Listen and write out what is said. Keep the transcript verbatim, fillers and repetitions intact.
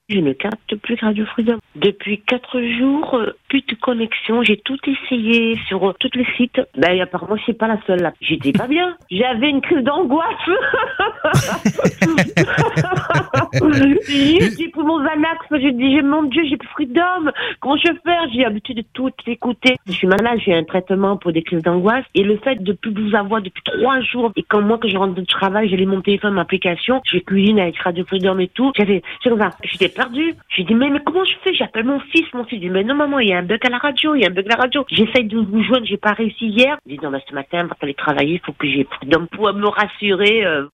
Je ne capte plus Radio Freedom. Depuis quatre jours, euh, plus de connexion. J'ai tout essayé sur euh, tous les sites. Ben, apparemment, je suis pas la seule là. J'étais pas bien. J'avais une crise d'angoisse. J'ai dit pour mon Xanax. J'ai dit, mon Dieu, j'ai plus Freedom. Comment je vais faire? J'ai l'habitude de tout écouter. Je suis malade, j'ai un traitement pour des crises d'angoisse. Et le fait de plus vous avoir depuis trois jours, et quand moi, que je rentre de travail, j'ai mis mon téléphone, ma application, je cuisine avec Radio Freedom et tout. J'avais, c'est comme ça. J'étais perdue. J'ai dit, mais, mais comment je fais? J'appelle mon fils. Mon fils dit, mais non, maman, il y a un bug à la radio. Il y a un bug à la radio. J'essaye de vous joindre. J'ai pas réussi hier. Je dis, non, mais ce matin, on va aller travailler. Il faut que j'ai Freedom pour me rassurer. Euh,